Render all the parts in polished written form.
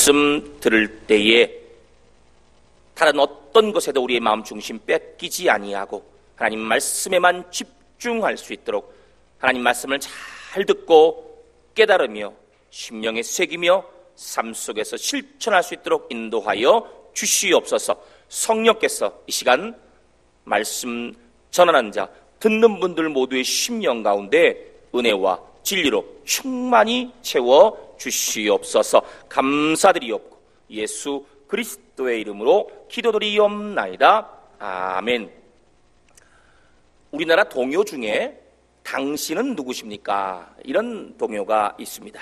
말씀 들을 때에 다른 어떤 것에도 우리의 마음 중심 뺏기지 아니하고 하나님 말씀에만 집중할 수 있도록 하나님 말씀을 잘 듣고 깨달으며 심령에 새기며 삶 속에서 실천할 수 있도록 인도하여 주시옵소서. 성령께서 이 시간 말씀 전하는 자, 듣는 분들 모두의 심령 가운데 은혜와 진리로 충만히 채워 주시옵소서. 감사드리옵고 예수 그리스도의 이름으로 기도드리옵나이다. 아멘. 우리나라 동요 중에 당신은 누구십니까? 이런 동요가 있습니다.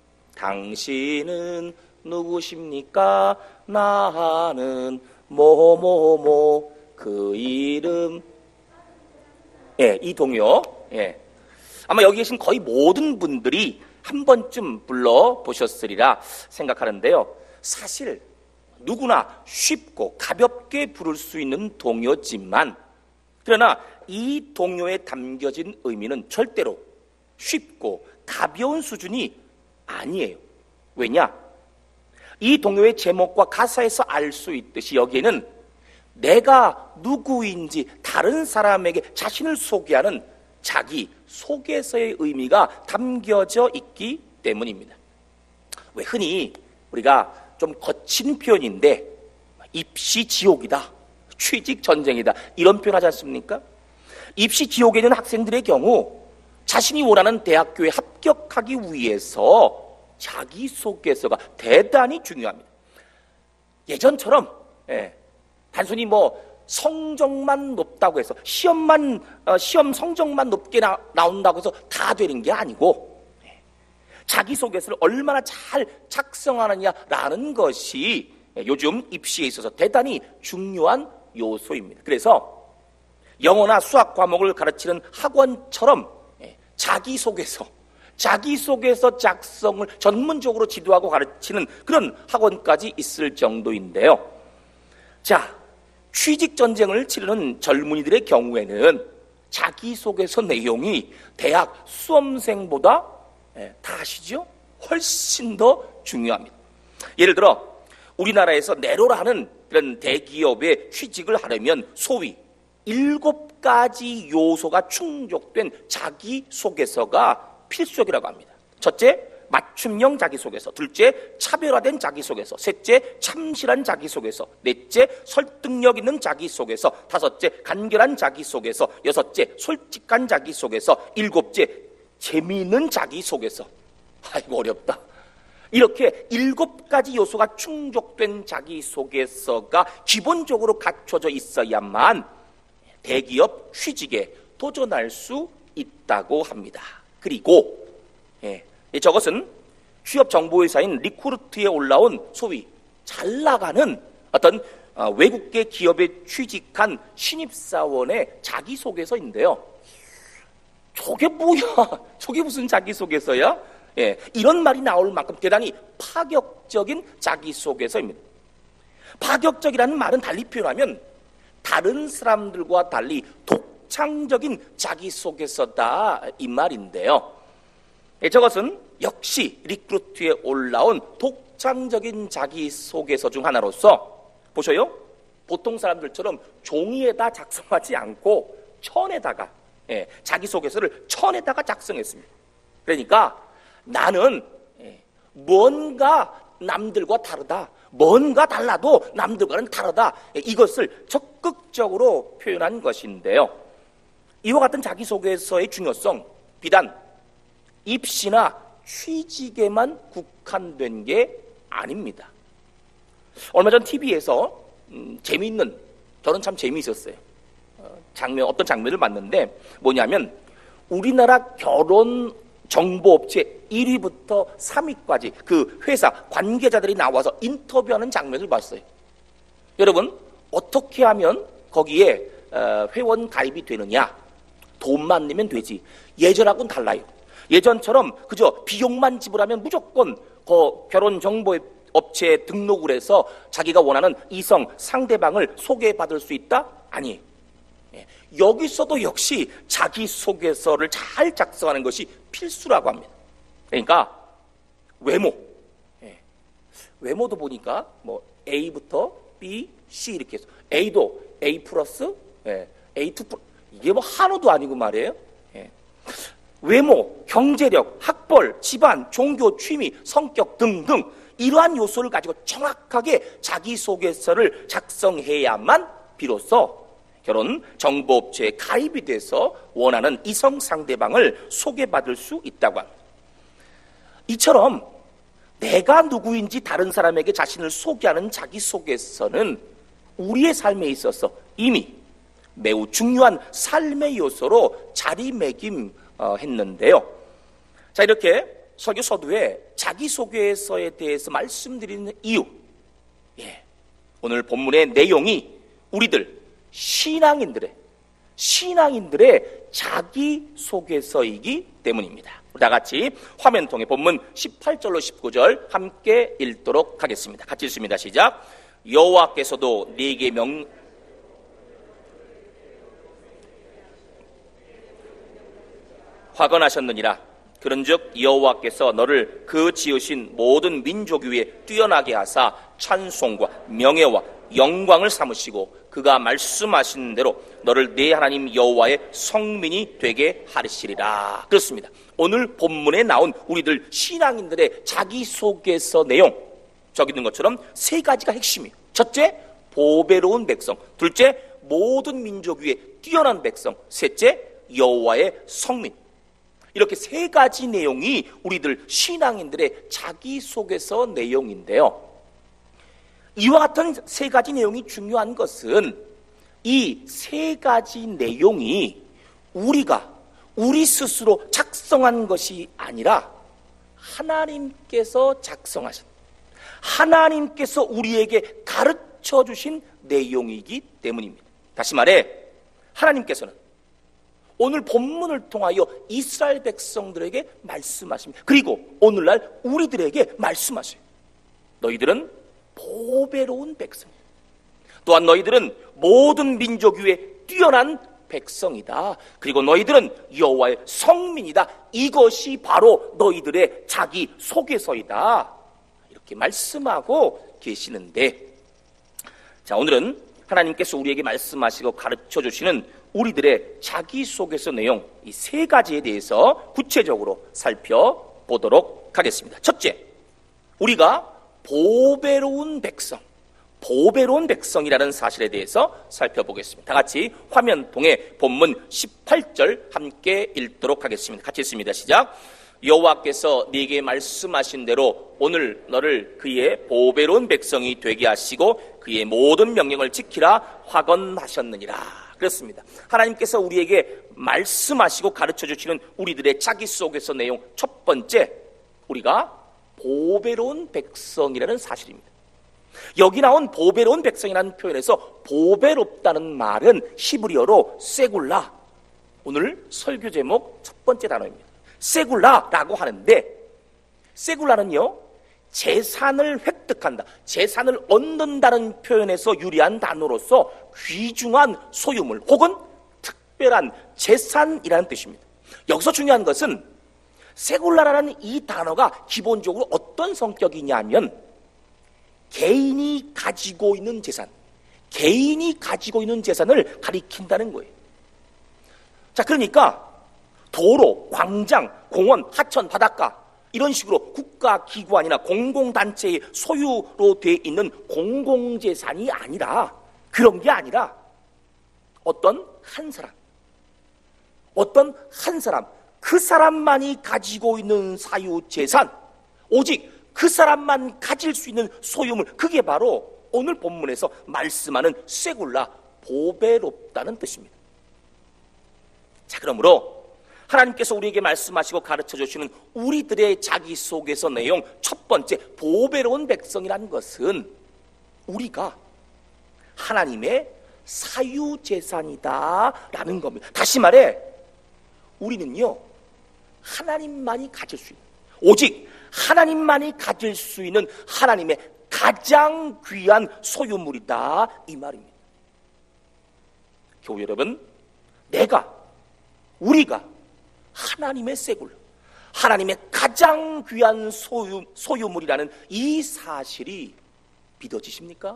당신은 누구십니까? 나는 뭐뭐뭐 그 이름. 예, 이 동요. 예. 아마 여기 계신 거의 모든 분들이 한 번쯤 불러보셨으리라 생각하는데요. 사실 누구나 쉽고 가볍게 부를 수 있는 동요지만 그러나 이 동요에 담겨진 의미는 절대로 쉽고 가벼운 수준이 아니에요. 왜냐? 이 동요의 제목과 가사에서 알 수 있듯이 여기에는 내가 누구인지 다른 사람에게 자신을 소개하는 자기 소개서의 의미가 담겨져 있기 때문입니다. 왜 흔히 우리가 좀 거친 표현인데 입시 지옥이다, 취직 전쟁이다 이런 표현 하지 않습니까? 입시 지옥에 있는 학생들의 경우 자신이 원하는 대학교에 합격하기 위해서 자기소개서가 대단히 중요합니다. 예전처럼 단순히 성적만 높다고 해서 시험 성적만 높게 나온다고 해서 다 되는 게 아니고 자기소개서를 얼마나 잘 작성하느냐라는 것이 요즘 입시에 있어서 대단히 중요한 요소입니다. 그래서 영어나 수학 과목을 가르치는 학원처럼 자기소개서 작성을 전문적으로 지도하고 가르치는 그런 학원까지 있을 정도인데요. 자, 취직전쟁을 치르는 젊은이들의 경우에는 자기소개서 내용이 대학 수험생보다 다 아시죠? 훨씬 더 중요합니다. 예를 들어 우리나라에서 내로라 하는 그런 대기업에 취직을 하려면 소위 7가지 요소가 충족된 자기소개서가 필수적이라고 합니다. 첫째, 맞춤형 자기소개서. 둘째, 차별화된 자기소개서. 셋째, 참신한 자기소개서. 넷째, 설득력 있는 자기소개서. 다섯째, 간결한 자기소개서. 여섯째, 솔직한 자기소개서. 일곱째, 재미있는 자기소개서. 아이고 어렵다. 이렇게 7가지 요소가 충족된 자기소개서가 기본적으로 갖춰져 있어야만 대기업 취직에 도전할 수 있다고 합니다. 그리고 저것은 취업정보회사인 리쿠르트에 올라온 소위 잘 나가는 어떤 외국계 기업에 취직한 신입사원의 자기소개서인데요. 저게 뭐야? 저게 무슨 자기소개서야? 이런 말이 나올 만큼 대단히 파격적인 자기소개서입니다. 파격적이라는 말은 달리 표현하면 다른 사람들과 달리 독창적인 자기소개서다 이 말인데요. 저것은 역시 리크루트에 올라온 독창적인 자기소개서 중 하나로서 보셔요. 보통 사람들처럼 종이에다 작성하지 않고 천에다가 자기소개서를 천에다가 작성했습니다. 그러니까 나는 뭔가 남들과 다르다, 뭔가 달라도 남들과는 다르다, 이것을 적극적으로 표현한 것인데요. 이와 같은 자기소개서의 중요성 비단 입시나 취직에만 국한된 게 아닙니다. 얼마 전 TV에서 재미있는, 저는 참 재미있었어요. 어떤 장면을 봤는데 뭐냐면 우리나라 결혼 정보업체 1위부터 3위까지 그 회사 관계자들이 나와서 인터뷰하는 장면을 봤어요. 여러분, 어떻게 하면 거기에 회원 가입이 되느냐? 돈만 내면 되지. 예전하고는 달라요. 예전처럼 그저 비용만 지불하면 무조건 결혼 정보 업체에 등록을 해서 자기가 원하는 이성 상대방을 소개받을 수 있다? 아니에요. 여기서도 역시 자기소개서를 잘 작성하는 것이 필수라고 합니다. 그러니까 외모, 외모도 보니까 뭐 A부터 B, C 이렇게 해서 A도 A 플러스, A2 플러스, 이게 뭐 한우도 아니고 말이에요. 외모, 경제력, 학벌, 집안, 종교, 취미, 성격 등등 이러한 요소를 가지고 정확하게 자기소개서를 작성해야만 비로소 결혼 정보업체에 가입이 돼서 원하는 이성 상대방을 소개받을 수 있다고 합니다. 이처럼 내가 누구인지 다른 사람에게 자신을 소개하는 자기소개서는 우리의 삶에 있어서 이미 매우 중요한 삶의 요소로 자리매김했는데요. 자, 이렇게 설교 서두에 자기소개서에 대해서 말씀드리는 이유, 오늘 본문의 내용이 우리들 신앙인들의 자기소개서이기 때문입니다. 다 같이 화면 통해 본문 18절로 19절 함께 읽도록 하겠습니다. 같이 읽습니다. 시작. 여호와께서도 네게 화건하셨느니라. 그런즉 여호와께서 너를 그 지으신 모든 민족 위에 뛰어나게 하사 찬송과 명예와 영광을 삼으시고 그가 말씀하신 대로 너를 네 하나님 여호와의 성민이 되게 하시리라. 그렇습니다. 오늘 본문에 나온 우리들 신앙인들의 자기소개서 내용, 저기 있는 것처럼 세 가지가 핵심이에요. 첫째, 보배로운 백성. 둘째, 모든 민족 위에 뛰어난 백성. 셋째, 여호와의 성민. 이렇게 세 가지 내용이 우리들 신앙인들의 자기소개서 내용인데요. 이와 같은 세 가지 내용이 중요한 것은 이 세 가지 내용이 우리 스스로 작성한 것이 아니라 하나님께서 작성하신, 하나님께서 우리에게 가르쳐 주신 내용이기 때문입니다. 다시 말해 하나님께서는 오늘 본문을 통하여 이스라엘 백성들에게 말씀하십니다. 그리고 오늘날 우리들에게 말씀하세요. 너희들은 보배로운 백성, 또한 너희들은 모든 민족 위에 뛰어난 백성이다. 그리고 너희들은 여호와의 성민이다. 이것이 바로 너희들의 자기소개서이다. 이렇게 말씀하고 계시는데, 자, 오늘은 하나님께서 우리에게 말씀하시고 가르쳐 주시는 우리들의 자기소개서 내용, 이 세 가지에 대해서 구체적으로 살펴보도록 하겠습니다. 첫째, 우리가 보배로운 백성이라는 사실에 대해서 살펴보겠습니다. 다 같이 화면 통해 본문 18절 함께 읽도록 하겠습니다. 같이 읽습니다. 시작. 여호와께서 네게 말씀하신 대로 오늘 너를 그의 보배로운 백성이 되게 하시고 그의 모든 명령을 지키라 화건하셨느니라. 그렇습니다. 하나님께서 우리에게 말씀하시고 가르쳐 주시는 우리들의 자기소개서 내용, 첫 번째, 우리가 보배로운 백성이라는 사실입니다. 여기 나온 보배로운 백성이라는 표현에서 보배롭다는 말은 히브리어로 세굴라, 오늘 설교 제목 첫 번째 단어입니다. 세굴라라고 하는데, 세굴라는요, 재산을 획득한다, 재산을 얻는다는 표현에서 유리한 단어로서 귀중한 소유물 혹은 특별한 재산이라는 뜻입니다. 여기서 중요한 것은 세굴라라는 이 단어가 기본적으로 어떤 성격이냐면 개인이 가지고 있는 재산을 가리킨다는 거예요. 자, 그러니까 도로, 광장, 공원, 하천, 바닷가 이런 식으로 국가기관이나 공공단체의 소유로 되어 있는 공공재산이 아니라, 그런 게 아니라 어떤 한 사람, 그 사람만이 가지고 있는 사유재산, 오직 그 사람만 가질 수 있는 소유물, 그게 바로 오늘 본문에서 말씀하는 세굴라, 보배롭다는 뜻입니다. 자, 그러므로 하나님께서 우리에게 말씀하시고 가르쳐 주시는 우리들의 자기소개서 내용 첫 번째, 보배로운 백성이라는 것은 우리가 하나님의 사유재산이다라는 겁니다. 다시 말해 우리는요, 하나님만이 가질 수 있는, 오직 하나님만이 가질 수 있는 하나님의 가장 귀한 소유물이다, 이 말입니다. 교우 여러분, 우리가 하나님의 세굴라, 하나님의 가장 귀한 소유물이라는 이 사실이 믿어지십니까?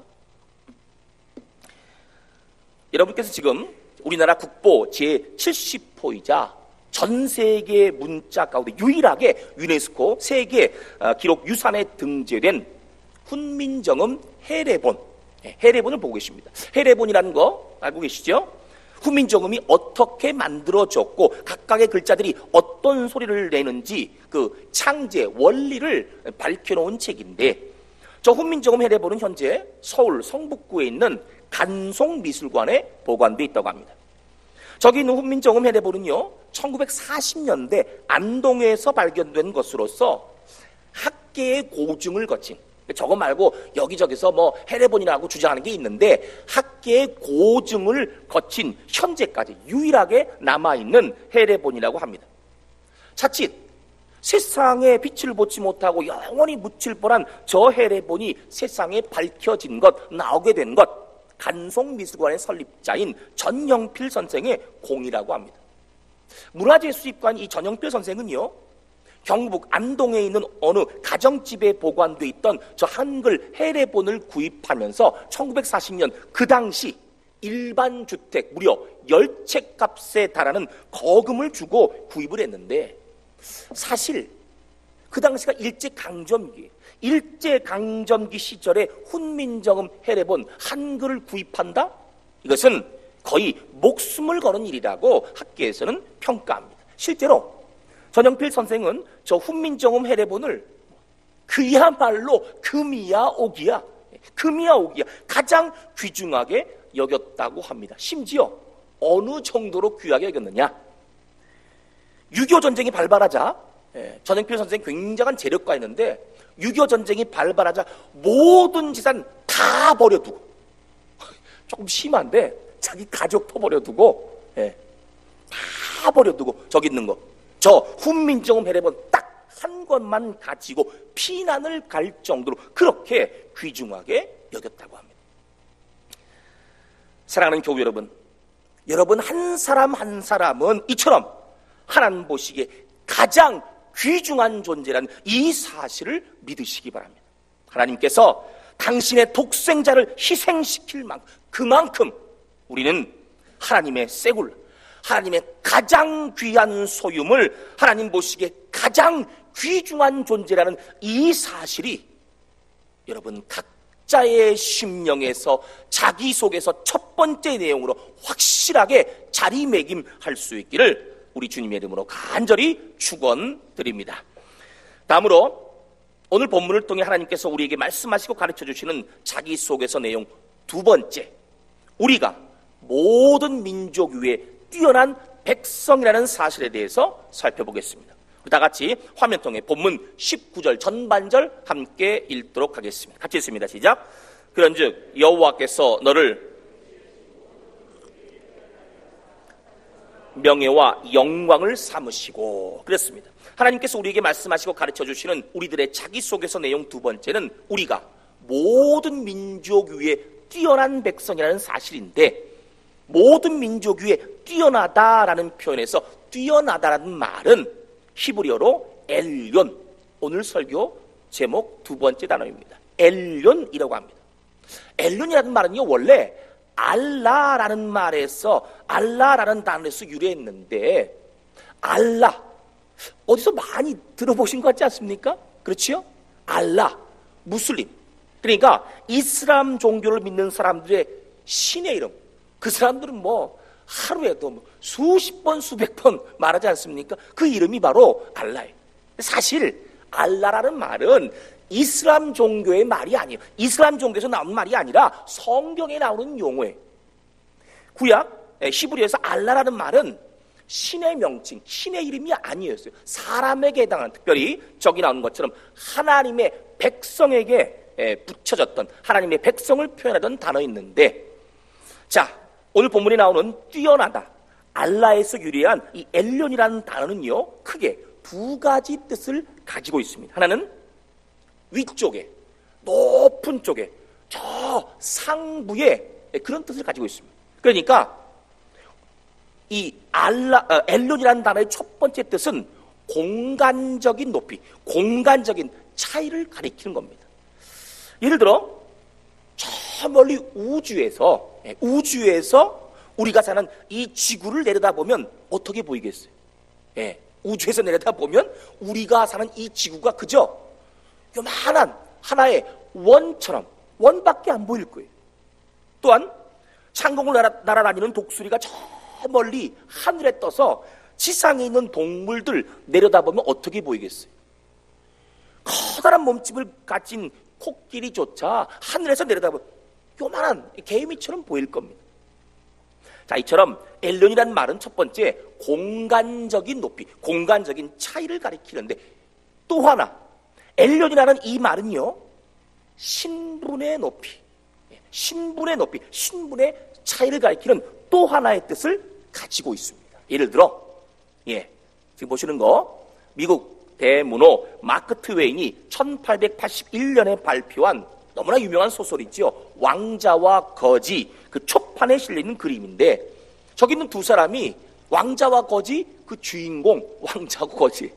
여러분께서 지금 우리나라 국보 제70호이자 전 세계 문자 가운데 유일하게 유네스코 세계 기록 유산에 등재된 훈민정음 해례본, 해례본을 보고 계십니다. 해례본이라는 거 알고 계시죠? 훈민정음이 어떻게 만들어졌고 각각의 글자들이 어떤 소리를 내는지 그 창제 원리를 밝혀놓은 책인데, 저 훈민정음 해례본은 현재 서울 성북구에 있는 간송미술관에 보관되어 있다고 합니다. 저기 있는 훈민정음 해례본은요, 1940년대 안동에서 발견된 것으로서 학계의 고증을 거친, 저거 말고 여기저기서 뭐 해례본이라고 주장하는 게 있는데 학계의 고증을 거친 현재까지 유일하게 남아있는 해례본이라고 합니다. 자칫 세상에 빛을 보지 못하고 영원히 묻힐 뻔한 저 해례본이 세상에 밝혀진 것, 나오게 된 것, 간송미술관의 설립자인 전영필 선생의 공이라고 합니다. 문화재수집관 이 전영필 선생은요, 경북 안동에 있는 어느 가정집에 보관돼 있던 저 한글 해례본을 구입하면서 1940년 그 당시 일반 주택 무려 10채 값에 달하는 거금을 주고 구입을 했는데, 사실 그 당시가 일제강점기 시절에 훈민정음 해례본 한글을 구입한다? 이것은 거의 목숨을 거는 일이라고 학계에서는 평가합니다. 실제로 전영필 선생은 저 훈민정음 해례본을 그야말로 금이야 오기야 가장 귀중하게 여겼다고 합니다. 심지어 어느 정도로 귀하게 여겼느냐, 6.25 전쟁이 발발하자 전영필 선생이 굉장한 재력가였는데 6.25 전쟁이 발발하자 모든 재산 다 버려두고, 조금 심한데 자기 가족도 버려두고, 다 버려두고 저기 있는 거, 저 훈민정음 해례본 딱 한 권만 가지고 피난을 갈 정도로 그렇게 귀중하게 여겼다고 합니다. 사랑하는 교우 여러분, 여러분 한 사람 한 사람은 이처럼 하나님 보시기에 가장 귀중한 존재라는 이 사실을 믿으시기 바랍니다. 하나님께서 당신의 독생자를 희생시킬 만큼, 그만큼 우리는 하나님의 쇠굴, 하나님의 가장 귀한 소유물, 하나님 보시기에 가장 귀중한 존재라는 이 사실이 여러분 각자의 심령에서 자기 속에서 첫 번째 내용으로 확실하게 자리매김할 수 있기를 우리 주님의 이름으로 간절히 축원드립니다. 다음으로 오늘 본문을 통해 하나님께서 우리에게 말씀하시고 가르쳐 주시는 자기 속에서 내용 두 번째, 우리가 모든 민족 위에 뛰어난 백성이라는 사실에 대해서 살펴보겠습니다. 다 같이 화면 통해 본문 19절 전반절 함께 읽도록 하겠습니다. 같이 읽습니다. 시작. 그런즉 여호와께서 너를 명예와 영광을 삼으시고, 그랬습니다. 하나님께서 우리에게 말씀하시고 가르쳐 주시는 우리들의 자기 속에서 내용 두 번째는 우리가 모든 민족 위에 뛰어난 백성이라는 사실인데, 모든 민족 위에 뛰어나다라는 표현에서 뛰어나다라는 말은 히브리어로 엘yon, 오늘 설교 제목 두 번째 단어입니다. 엘론이라고 합니다. 엘론이라는 말은요, 원래 알라라는 말에서, 알라라는 단어에서 유래했는데, 알라, 어디서 많이 들어보신 것 같지 않습니까? 그렇지요? 알라, 무슬림. 그러니까 이슬람 종교를 믿는 사람들의 신의 이름. 그 사람들은 뭐 하루에도 뭐 수십 번, 수백 번 말하지 않습니까? 그 이름이 바로 알라예요. 사실 알라라는 말은 이슬람 종교의 말이 아니에요. 이슬람 종교에서 나오는 말이 아니라 성경에 나오는 용어예요. 구약 히브리어에서 알라라는 말은 신의 명칭, 신의 이름이 아니었어요. 사람에게 해당하는, 특별히 저기 나오는 것처럼 하나님의 백성에게 붙여졌던, 하나님의 백성을 표현하던 단어였는데, 자, 오늘 본문에 나오는 뛰어나다, 알라에서 유래한 이 엘론이라는 단어는요, 크게 두 가지 뜻을 가지고 있습니다. 하나는 위쪽에, 높은 쪽에, 저 상부에 그런 뜻을 가지고 있습니다. 그러니까 이 엘론이라는 단어의 첫 번째 뜻은 공간적인 높이, 공간적인 차이를 가리키는 겁니다. 예를 들어 저 멀리 우주에서 우리가 사는 이 지구를 내려다보면 어떻게 보이겠어요? 우주에서 내려다보면 우리가 사는 이 지구가 그저 요만한 하나의 원밖에 안 보일 거예요. 또한 창공을 날아다니는 독수리가 저 멀리 하늘에 떠서 지상에 있는 동물들 내려다보면 어떻게 보이겠어요? 커다란 몸집을 가진 코끼리조차 하늘에서 내려다보면 요만한 개미처럼 보일 겁니다. 자, 이처럼 엘론이라는 말은 첫 번째 공간적인 높이, 공간적인 차이를 가리키는데, 또 하나 엘론이라는 이 말은요 신분의 높이, 신분의 차이를 가리키는 또 하나의 뜻을 가지고 있습니다. 예를 들어 지금 보시는 거 미국 대문호 마크 트웨인이 1881년에 발표한 너무나 유명한 소설이지요. 왕자와 거지, 그 초판에 실리는 그림인데, 저기 있는 두 사람이 왕자와 거지, 그 주인공 왕자고 거지.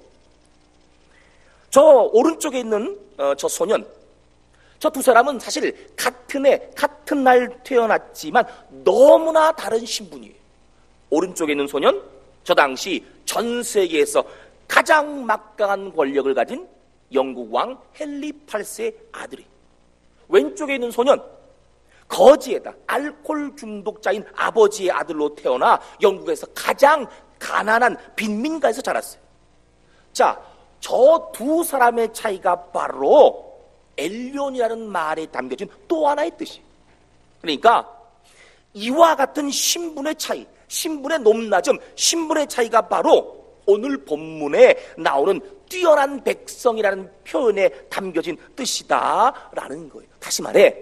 저 오른쪽에 있는 저 소년, 저 두 사람은 사실 같은 날 태어났지만 너무나 다른 신분이에요. 오른쪽에 있는 소년, 저 당시 전 세계에서 가장 막강한 권력을 가진 영국 왕 헨리 8세의 아들이. 왼쪽에 있는 소년, 거지에다 알코올 중독자인 아버지의 아들로 태어나 영국에서 가장 가난한 빈민가에서 자랐어요. 자, 저 두 사람의 차이가 바로 엘론이라는 말에 담겨진 또 하나의 뜻이에요. 그러니까 이와 같은 신분의 차이, 신분의 높낮음, 신분의 차이가 바로 오늘 본문에 나오는 뛰어난 백성이라는 표현에 담겨진 뜻이다라는 거예요. 다시 말해,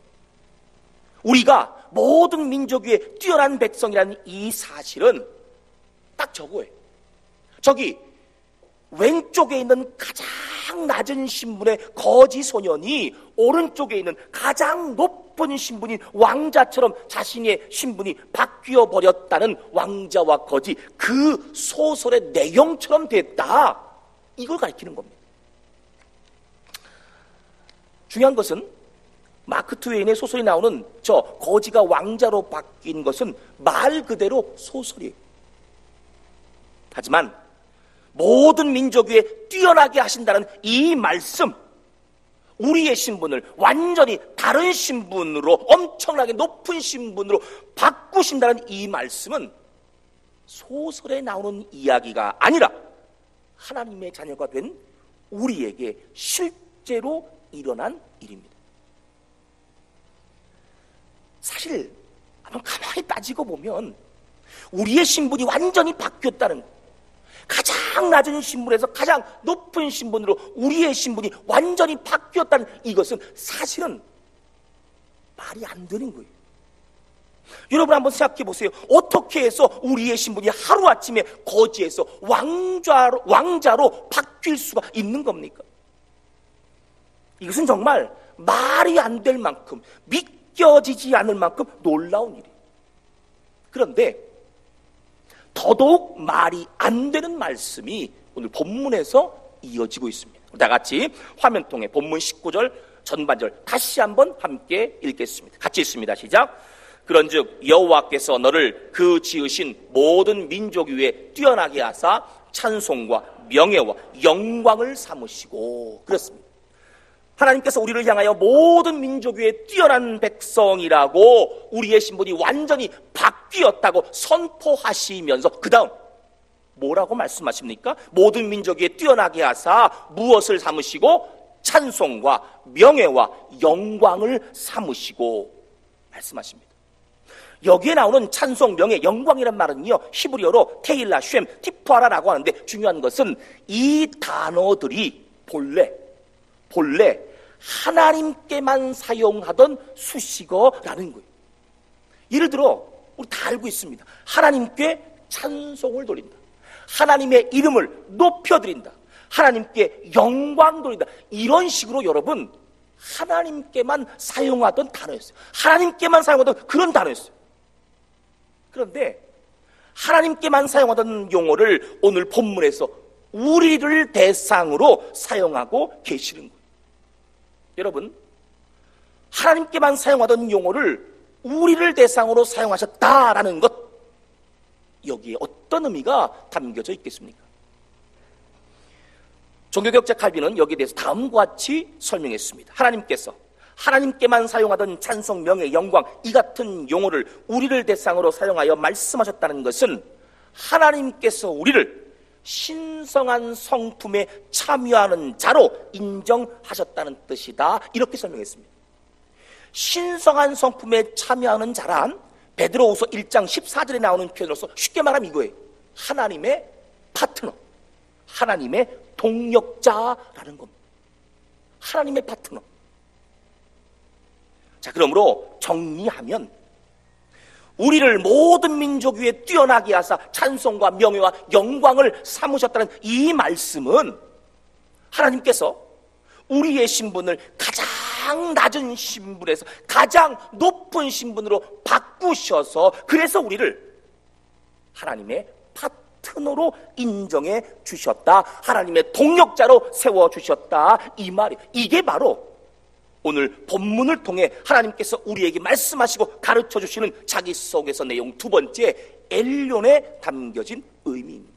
우리가 모든 민족 위에 뛰어난 백성이라는 이 사실은 딱 저거예요. 저기 왼쪽에 있는 가장 낮은 신분의 거지 소년이 오른쪽에 있는 가장 높은 신분인 왕자처럼 자신의 신분이 바뀌어 버렸다는 왕자와 거지, 그 소설의 내용처럼 됐다, 이걸 가리키는 겁니다. 중요한 것은 마크 트웨인의 소설이 나오는 저 거지가 왕자로 바뀐 것은 말 그대로 소설이에요. 하지만 모든 민족 위에 뛰어나게 하신다는 이 말씀, 우리의 신분을 완전히 다른 신분으로, 엄청나게 높은 신분으로 바꾸신다는 이 말씀은 소설에 나오는 이야기가 아니라 하나님의 자녀가 된 우리에게 실제로 일어난 일입니다. 사실 한번 가만히 따지고 보면 우리의 신분이 완전히 바뀌었다는 것, 가장 낮은 신분에서 가장 높은 신분으로 우리의 신분이 완전히 바뀌었다는 이것은 사실은 말이 안 되는 거예요. 여러분 한번 생각해 보세요. 어떻게 해서 우리의 신분이 하루아침에 거지에서 왕자로 바뀔 수가 있는 겁니까? 이것은 정말 말이 안 될 만큼, 믿겨지지 않을 만큼 놀라운 일이에요. 그런데 더더욱 말이 안 되는 말씀이 오늘 본문에서 이어지고 있습니다. 다 같이 화면 통해 본문 19절 전반절 다시 한번 함께 읽겠습니다. 같이 읽습니다. 시작. 그런즉 여호와께서 너를 그 지으신 모든 민족 위에 뛰어나게 하사 찬송과 명예와 영광을 삼으시고. 그렇습니다. 하나님께서 우리를 향하여 모든 민족 위에 뛰어난 백성이라고, 우리의 신분이 완전히 바뀌었다고 선포하시면서 그 다음 뭐라고 말씀하십니까? 모든 민족 위에 뛰어나게 하사 무엇을 삼으시고? 찬송과 명예와 영광을 삼으시고 말씀하십니다. 여기에 나오는 찬송, 명예, 영광이란 말은요, 히브리어로 테일라, 쉔, 티푸아라라고 하는데, 중요한 것은 이 단어들이 본래 하나님께만 사용하던 수식어라는 거예요. 예를 들어 우리 다 알고 있습니다. 하나님께 찬송을 돌린다, 하나님의 이름을 높여드린다, 하나님께 영광 돌린다, 이런 식으로 여러분 하나님께만 사용하던 단어였어요. 하나님께만 사용하던 그런 단어였어요. 그런데 하나님께만 사용하던 용어를 오늘 본문에서 우리를 대상으로 사용하고 계시는 거예요. 여러분, 하나님께만 사용하던 용어를 우리를 대상으로 사용하셨다라는 것, 여기에 어떤 의미가 담겨져 있겠습니까? 종교개혁자 칼빈은 여기에 대해서 다음과 같이 설명했습니다. 하나님께서 하나님께만 사용하던 찬송, 명예, 영광, 이 같은 용어를 우리를 대상으로 사용하여 말씀하셨다는 것은 하나님께서 우리를 신성한 성품에 참여하는 자로 인정하셨다는 뜻이다, 이렇게 설명했습니다. 신성한 성품에 참여하는 자란 베드로후서 1장 14절에 나오는 표현으로서 쉽게 말하면 이거예요. 하나님의 파트너, 하나님의 동력자라는 겁니다. 하나님의 파트너. 자, 그러므로 정리하면 우리를 모든 민족 위에 뛰어나게 하사 찬송과 명예와 영광을 삼으셨다는 이 말씀은 하나님께서 우리의 신분을 가장 낮은 신분에서 가장 높은 신분으로 바꾸셔서, 그래서 우리를 하나님의 파트너로 인정해 주셨다, 하나님의 동력자로 세워주셨다, 이 말이, 이게 바로 오늘 본문을 통해 하나님께서 우리에게 말씀하시고 가르쳐 주시는 자기 속에서 내용 두 번째, 엘론에 담겨진 의미입니다.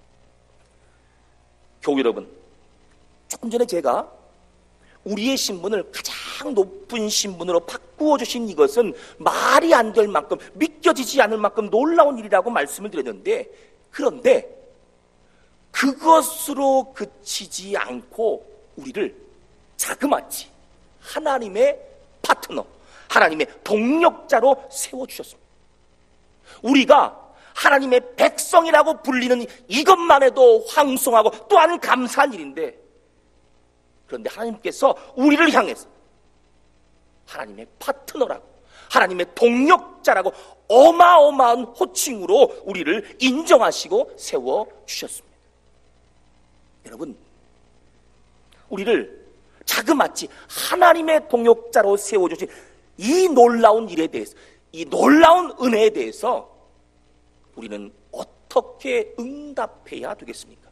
교우 여러분, 조금 전에 제가 우리의 신분을 가장 높은 신분으로 바꾸어 주신 이것은 말이 안 될 만큼, 믿겨지지 않을 만큼 놀라운 일이라고 말씀을 드렸는데, 그런데 그것으로 그치지 않고 우리를 자그마치 하나님의 파트너, 하나님의 동력자로 세워주셨습니다. 우리가 하나님의 백성이라고 불리는 이것만 해도 황송하고 또한 감사한 일인데, 그런데 하나님께서 우리를 향해서 하나님의 파트너라고, 하나님의 동력자라고 어마어마한 호칭으로 우리를 인정하시고 세워주셨습니다. 여러분, 우리를 자그마치 하나님의 동역자로 세워주신 이 놀라운 일에 대해서, 이 놀라운 은혜에 대해서 우리는 어떻게 응답해야 되겠습니까?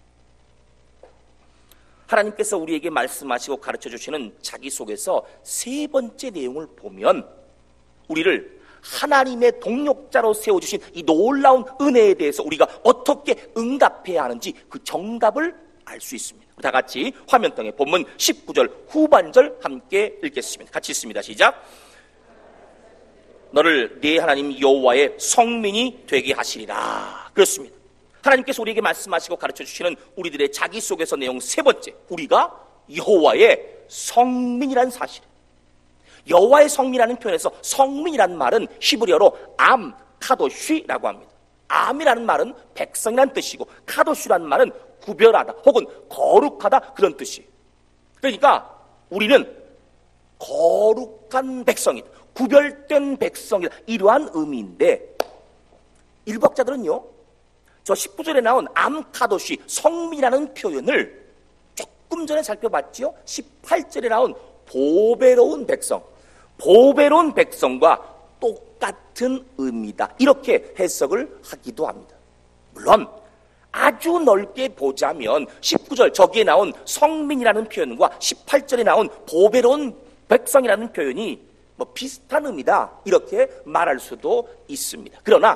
하나님께서 우리에게 말씀하시고 가르쳐 주시는 자기 속에서 세 번째 내용을 보면 우리를 하나님의 동역자로 세워주신 이 놀라운 은혜에 대해서 우리가 어떻게 응답해야 하는지 그 정답을 알 수 있습니다. 다 같이 화면통에 본문 19절 후반절 함께 읽겠습니다. 같이 읽습니다. 시작. 너를 네 하나님 여호와의 성민이 되게 하시리라. 그렇습니다. 하나님께서 우리에게 말씀하시고 가르쳐 주시는 우리들의 자기 속에서 내용 세 번째, 우리가 여호와의 성민이라는 사실. 여호와의 성민이라는 표현에서 성민이라는 말은 히브리어로 암 카도쉬라고 합니다. 암이라는 말은 백성이라는 뜻이고, 카도쉬라는 말은 구별하다 혹은 거룩하다, 그런 뜻이에요. 그러니까 우리는 거룩한 백성이다, 구별된 백성이다, 이러한 의미인데, 일부학자들은요, 저 19절에 나온 암카도시, 성민이라는 표현을 조금 전에 살펴봤죠. 18절에 나온 보배로운 백성, 보배로운 백성과 똑같은 의미다, 이렇게 해석을 하기도 합니다. 물론 아주 넓게 보자면 19절 저기에 나온 성민이라는 표현과 18절에 나온 보배로운 백성이라는 표현이 뭐 비슷한 의미다, 이렇게 말할 수도 있습니다. 그러나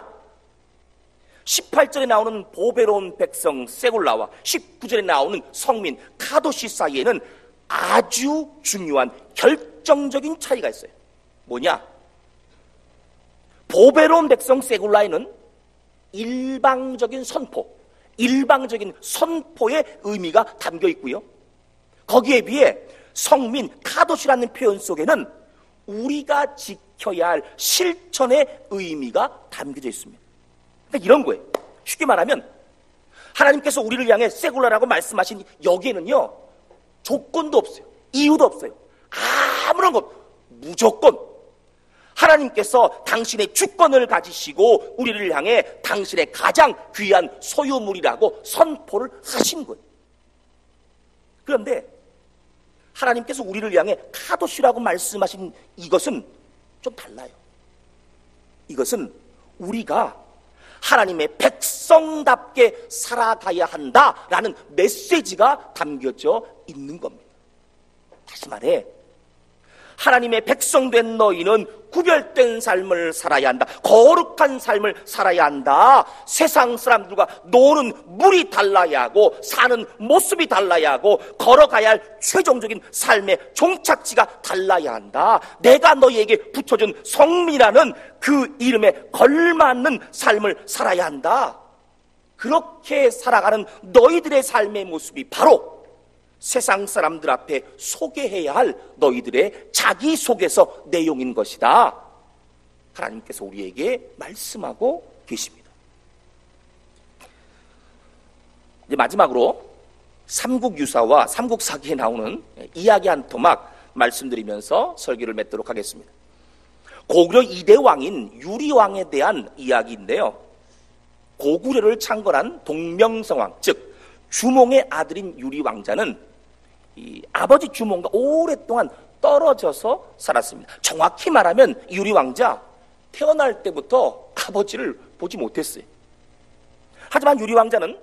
18절에 나오는 보배로운 백성 세골라와 19절에 나오는 성민 카도시 사이에는 아주 중요한 결정적인 차이가 있어요. 뭐냐? 보배로운 백성 세골라에는 일방적인 선포, 일방적인 선포의 의미가 담겨 있고요, 거기에 비해 성민 카도시라는 표현 속에는 우리가 지켜야 할 실천의 의미가 담겨져 있습니다. 그러니까 이런 거예요. 쉽게 말하면 하나님께서 우리를 향해 세골라라고 말씀하신 여기에는요, 조건도 없어요, 이유도 없어요, 아무런 것, 무조건 하나님께서 당신의 주권을 가지시고 우리를 향해 당신의 가장 귀한 소유물이라고 선포를 하신 거예요. 그런데 하나님께서 우리를 향해 카도시라고 말씀하신 이것은 좀 달라요. 이것은 우리가 하나님의 백성답게 살아가야 한다라는 메시지가 담겨져 있는 겁니다. 다시 말해, 하나님의 백성된 너희는 구별된 삶을 살아야 한다. 거룩한 삶을 살아야 한다. 세상 사람들과 노는 물이 달라야 하고 사는 모습이 달라야 하고 걸어가야 할 최종적인 삶의 종착지가 달라야 한다. 내가 너희에게 붙여준 성민이라는 그 이름에 걸맞는 삶을 살아야 한다. 그렇게 살아가는 너희들의 삶의 모습이 바로 세상 사람들 앞에 소개해야 할 너희들의 자기소개서 내용인 것이다. 하나님께서 우리에게 말씀하고 계십니다. 이제 마지막으로 삼국유사와 삼국사기에 나오는 이야기 한 토막 말씀드리면서 설교를 맺도록 하겠습니다. 고구려 2대 왕인 유리왕에 대한 이야기인데요. 고구려를 창건한 동명성왕, 즉 주몽의 아들인 유리왕자는 이 아버지 주몽과 오랫동안 떨어져서 살았습니다. 정확히 말하면 유리왕자 태어날 때부터 아버지를 보지 못했어요. 하지만 유리왕자는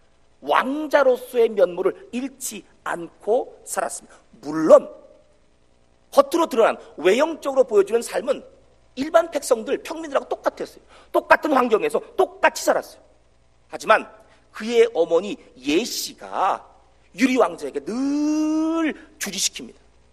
왕자로서의 면모를 잃지 않고 살았습니다. 물론 겉으로 드러난 외형적으로 보여주는 삶은 일반 백성들, 평민들하고 똑같았어요. 똑같은 환경에서 똑같이 살았어요. 하지만 그의 어머니 예씨가 유리왕자에게 늘 주지시킵니다.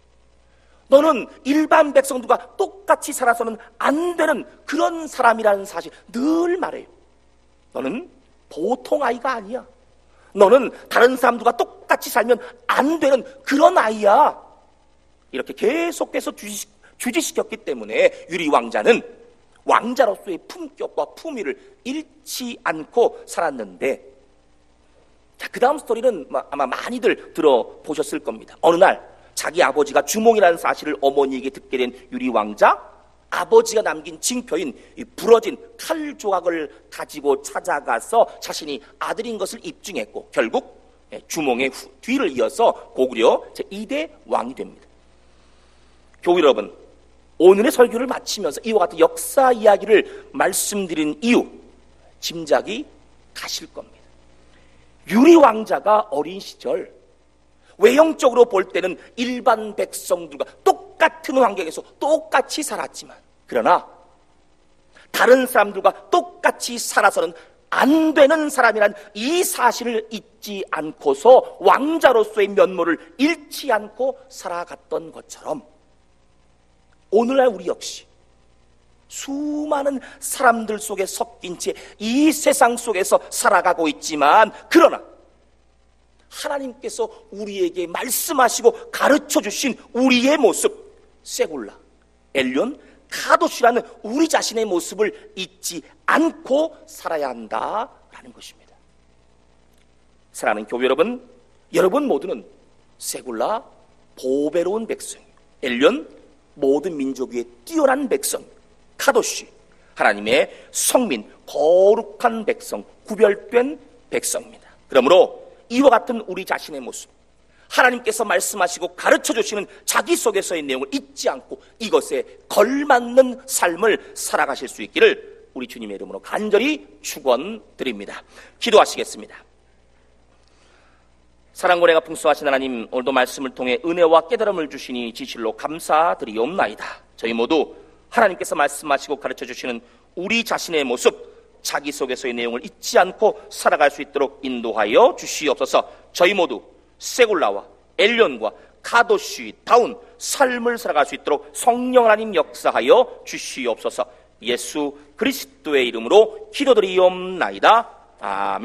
너는 일반 백성들과 똑같이 살아서는 안 되는 그런 사람이라는 사실 늘 말해요. 너는 보통 아이가 아니야. 너는 다른 사람들과 똑같이 살면 안 되는 그런 아이야. 이렇게 계속해서 주지시켰기 때문에 유리왕자는 왕자로서의 품격과 품위를 잃지 않고 살았는데, 자, 그 다음 스토리는 아마 많이들 들어보셨을 겁니다. 어느 날 자기 아버지가 주몽이라는 사실을 어머니에게 듣게 된 유리왕자, 아버지가 남긴 징표인 이 부러진 칼 조각을 가지고 찾아가서 자신이 아들인 것을 입증했고 결국 주몽의 뒤를 이어서 고구려 제2대 왕이 됩니다. 교우 여러분, 오늘의 설교를 마치면서 이와 같은 역사 이야기를 말씀드린 이유 짐작이 가실 겁니다. 유리왕자가 어린 시절 외형적으로 볼 때는 일반 백성들과 똑같은 환경에서 똑같이 살았지만, 그러나 다른 사람들과 똑같이 살아서는 안 되는 사람이란 이 사실을 잊지 않고서 왕자로서의 면모를 잃지 않고 살아갔던 것처럼 오늘날 우리 역시 수많은 사람들 속에 섞인 채 이 세상 속에서 살아가고 있지만, 그러나 하나님께서 우리에게 말씀하시고 가르쳐 주신 우리의 모습, 세굴라, 엘리온, 카도시라는 우리 자신의 모습을 잊지 않고 살아야 한다라는 것입니다. 사랑하는 교회 여러분, 여러분 모두는 세굴라, 보배로운 백성, 엘리온, 모든 민족 위에 뛰어난 백성, 카도시, 하나님의 성민, 거룩한 백성, 구별된 백성입니다. 그러므로 이와 같은 우리 자신의 모습, 하나님께서 말씀하시고 가르쳐 주시는 자기 속에서의 내용을 잊지 않고 이것에 걸맞는 삶을 살아가실 수 있기를 우리 주님의 이름으로 간절히 축원드립니다. 기도하시겠습니다. 사랑과 은혜가 풍성하신 하나님, 오늘도 말씀을 통해 은혜와 깨달음을 주시니 진실로 감사드리옵나이다. 저희 모두 하나님께서 말씀하시고 가르쳐 주시는 우리 자신의 모습, 자기 속에서의 내용을 잊지 않고 살아갈 수 있도록 인도하여 주시옵소서. 저희 모두 세굴라와 엘리온과 카도시다운 삶을 살아갈 수 있도록 성령 하나님 역사하여 주시옵소서. 예수 그리스도의 이름으로 기도드리옵나이다. 아멘.